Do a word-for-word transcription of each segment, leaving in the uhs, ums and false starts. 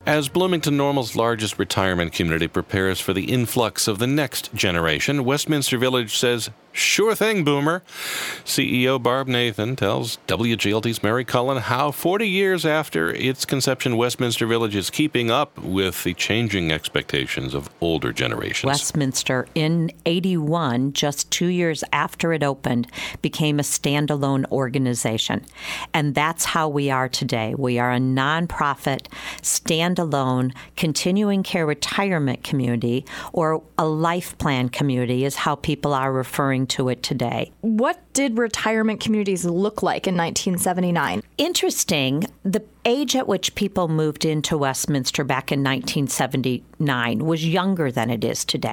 As Bloomington Normal's largest retirement community prepares for the influx of the next generation, Westminster Village says, "Sure thing, Boomer." C E O Barb Nathan tells W G L T's Mary Cullen how forty years after its conception, Westminster Village is keeping up with the changing expectations of older generations. Westminster, in eighty-one, just two years after it opened, became a standalone organization. And that's how we are today. We are a nonprofit, standalone, continuing care retirement community, or a life plan community is how people are referring to it today. What did retirement communities look like in nineteen seventy-nine? Interesting. The age at which people moved into Westminster back in nineteen seventy-nine was younger than it is today.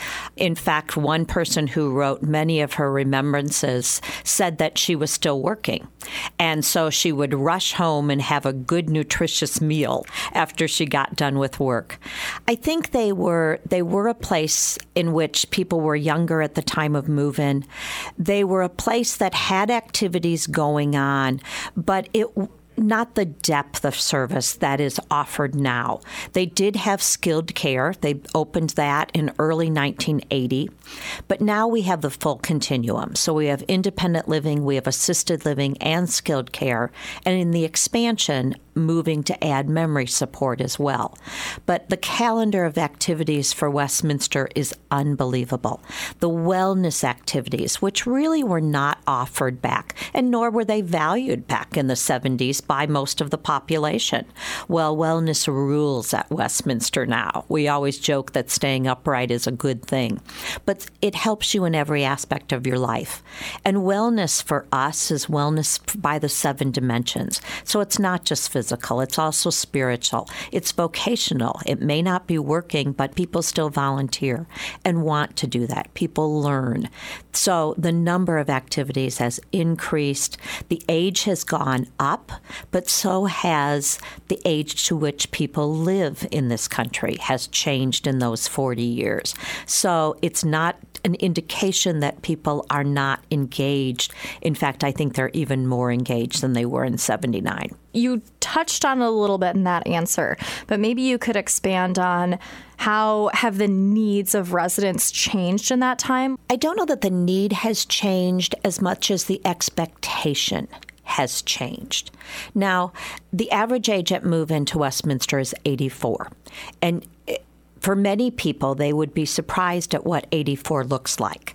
In fact, one person who wrote many of her remembrances said that she was still working. And so she would rush home and have a good, nutritious meal after she got done with work. I think they were they were a place in which people were younger at the time of move-in. They were a place that had activities going on, but it not the depth of service that is offered now. They did have skilled care. They opened that in early nineteen eighty. But now we have the full continuum. So we have independent living, we have assisted living, and skilled care. And in the expansion, moving to add memory support as well. But the calendar of activities for Westminster is unbelievable. The wellness activities, which really were not offered back, and nor were they valued back in the seventies by most of the population. Well, wellness rules at Westminster now. We always joke that staying upright is a good thing, but it helps you in every aspect of your life. And wellness for us is wellness by the seven dimensions. So it's not just physical, it's also spiritual. It's vocational. It may not be working, but people still volunteer and want to do that. People learn. So the number of activities has increased. The age has gone up, but so has the age to which people live in this country has changed in those forty years. So it's not an indication that people are not engaged. In fact, I think they're even more engaged than they were in seventy-nine. You touched on it a little bit in that answer, but maybe you could expand on how have the needs of residents changed in that time? I don't know that the need has changed as much as the expectation has changed. Now, the average age at move-in to Westminster is eighty-four. And for many people, they would be surprised at what eighty-four looks like.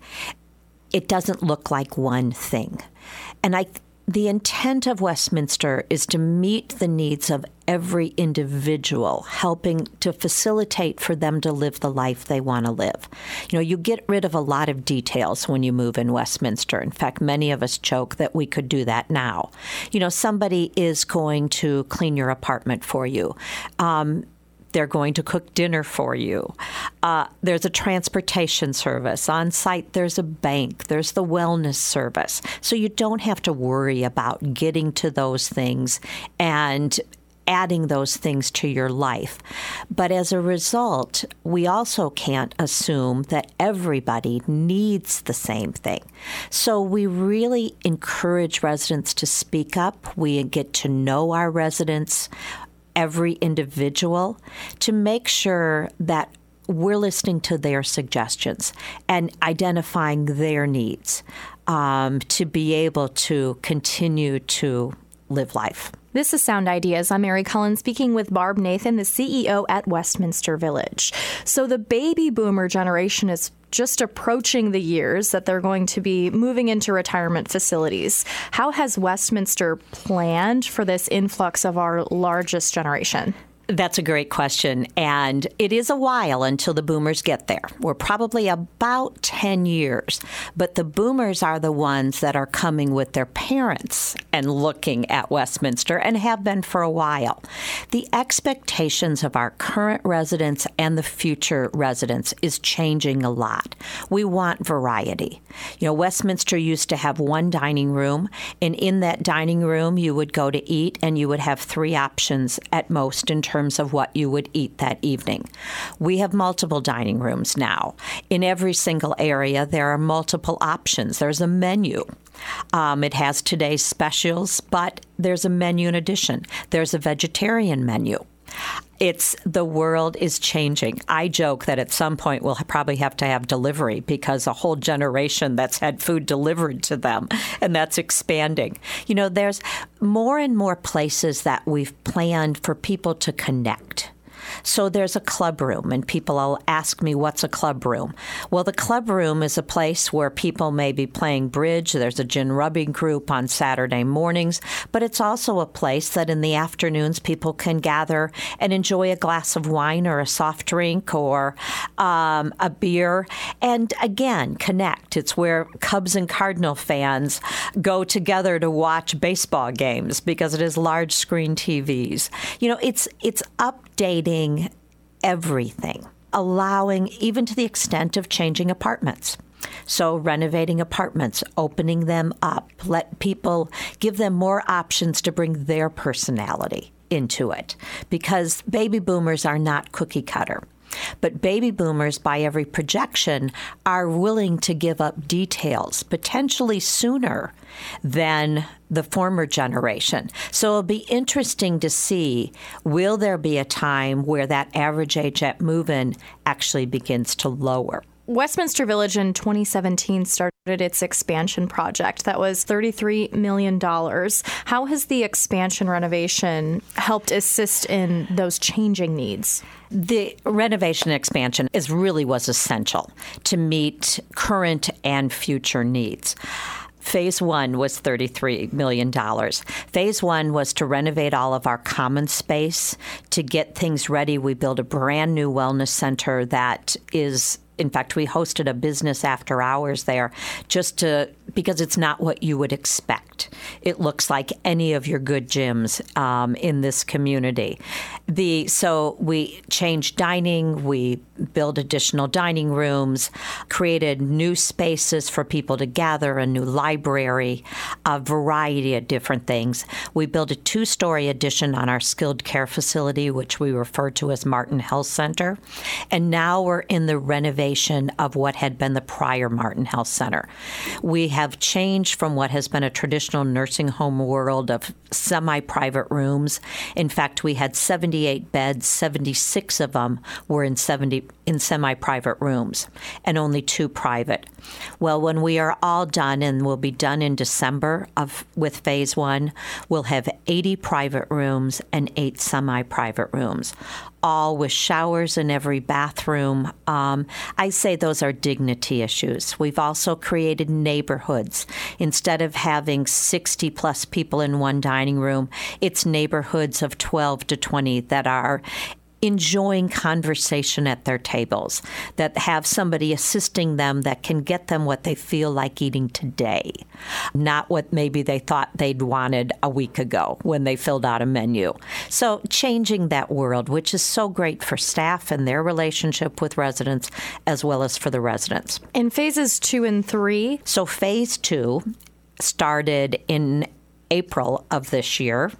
It doesn't look like one thing. And I, the intent of Westminster is to meet the needs of every individual, helping to facilitate for them to live the life they want to live. You know, you get rid of a lot of details when you move in Westminster. In fact, many of us joke that we could do that now. You know, somebody is going to clean your apartment for you. Um, They're going to cook dinner for you. Uh, there's a transportation service. On site, there's a bank. There's the wellness service. So you don't have to worry about getting to those things and adding those things to your life. But as a result, we also can't assume that everybody needs the same thing. So we really encourage residents to speak up. We get to know our residents, every individual, to make sure that we're listening to their suggestions and identifying their needs um, to be able to continue to live life. This is Sound Ideas. I'm Mary Cullen speaking with Barb Nathan, the C E O at Westminster Village. So the baby boomer generation is just approaching the years that they're going to be moving into retirement facilities. How has Westminster planned for this influx of our largest generation? That's a great question, and it is a while until the boomers get there. We're probably about ten years, but the boomers are the ones that are coming with their parents and looking at Westminster and have been for a while. The expectations of our current residents and the future residents is changing a lot. We want variety. You know, Westminster used to have one dining room, and in that dining room you would go to eat and you would have three options at most in terms of what you would eat that evening. We have multiple dining rooms now. In every single area, there are multiple options. There's a menu. Um, it has today's specials, but there's a menu in addition. There's a vegetarian menu. It's the world is changing. I joke that at some point we'll probably have to have delivery because a whole generation that's had food delivered to them, and that's expanding. You know, there's more and more places that we've planned for people to connect. So there's a club room, and people will ask me, what's a club room? Well, the club room is a place where people may be playing bridge. There's a gin rubbing group on Saturday mornings, but it's also a place that in the afternoons people can gather and enjoy a glass of wine or a soft drink or um, a beer, and again, connect. It's where Cubs and Cardinal fans go together to watch baseball games because it is large screen T Vs. You know, it's it's updating everything, allowing even to the extent of changing apartments. So renovating apartments, opening them up, let people give them more options to bring their personality into it, because baby boomers are not cookie cutter. But baby boomers, by every projection, are willing to give up details, potentially sooner than the former generation. So it'll be interesting to see, will there be a time where that average age at move-in actually begins to lower? Westminster Village in twenty seventeen started its expansion project. That was thirty-three million dollars. How has the expansion renovation helped assist in those changing needs? The renovation expansion is really was essential to meet current and future needs. Phase one was thirty-three million dollars. Phase one was to renovate all of our common space, to get things ready. We built a brand new wellness center that is, in fact, we hosted a business after hours there just to, because it's not what you would expect. It looks like any of your good gyms um, in this community. The so we changed dining, we built additional dining rooms, created new spaces for people to gather, a new library, a variety of different things. We built a two-story addition on our skilled care facility, which we refer to as Martin Health Center. And now we're in the renovation of what had been the prior Martin Health Center. We have changed from what has been a traditional nursing home world of semi-private rooms. In fact, we had seventy-eight beds, seventy-six of them were in seventy in semi-private rooms, and only two private. Well, when we are all done, and we'll be done in December of with phase one, we'll have eighty private rooms and eight semi-private rooms, all with showers in every bathroom. Um, I say those are dignity issues. We've also created neighborhoods. Instead of having sixty plus people in one dining room, it's neighborhoods of twelve to twenty that are enjoying conversation at their tables, that have somebody assisting them that can get them what they feel like eating today, not what maybe they thought they'd wanted a week ago when they filled out a menu. So changing that world, which is so great for staff and their relationship with residents, as well as for the residents. In phases two and three? So phase two started in April of this year.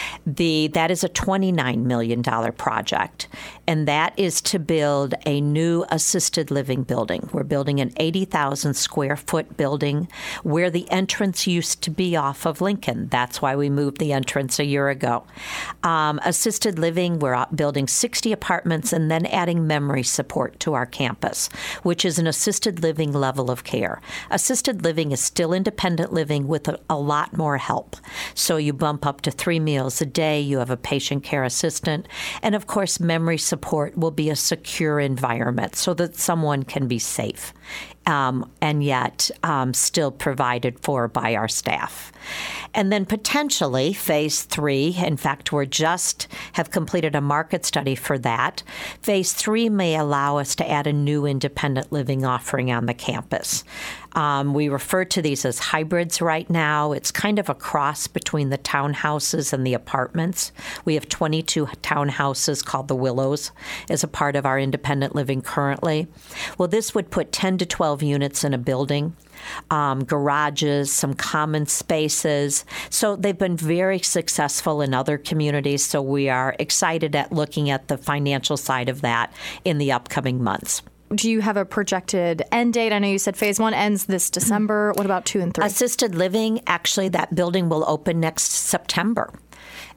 The that is a twenty-nine million dollars project, and that is to build a new assisted living building. We're building an eighty thousand square foot building where the entrance used to be off of Lincoln. That's why we moved the entrance a year ago. Um, assisted living, we're building sixty apartments and then adding memory support to our campus, which is an assisted living level of care. Assisted living is still independent living with a, a lot more help. So you bump up to three meals a day, you have a patient care assistant, and of course memory support will be a secure environment so that someone can be safe um, and yet um, still provided for by our staff. And then potentially phase three, in fact, we're just have completed a market study for that. Phase three may allow us to add a new independent living offering on the campus. Um, we refer to these as hybrids right now. It's kind of a cross between the townhouses and the apartments. We have twenty-two townhouses called the Willows as a part of our independent living currently. Well, this would put ten to twelve units in a building. Um, garages, some common spaces. So they've been very successful in other communities, so we are excited at looking at the financial side of that in the upcoming months. Do you have a projected end date? I know you said phase one ends this December. What about two and three? Assisted living, actually, that building will open next September.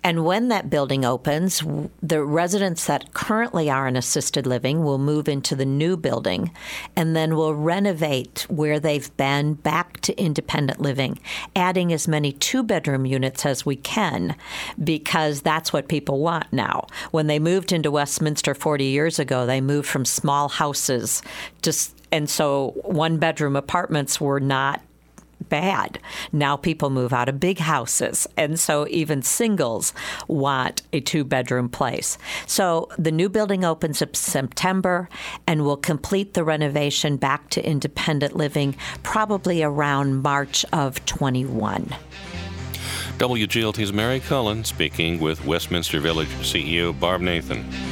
And when that building opens, the residents that currently are in assisted living will move into the new building, and then we'll renovate where they've been back to independent living, adding as many two-bedroom units as we can, because that's what people want now. When they moved into Westminster forty years ago, they moved from small houses to, and so one-bedroom apartments were not bad. Now people move out of big houses, and so even singles want a two-bedroom place. So the new building opens in September, and we'll complete the renovation back to independent living probably around March of twenty-one. W G L T's Mary Cullen speaking with Westminster Village C E O Barb Nathan.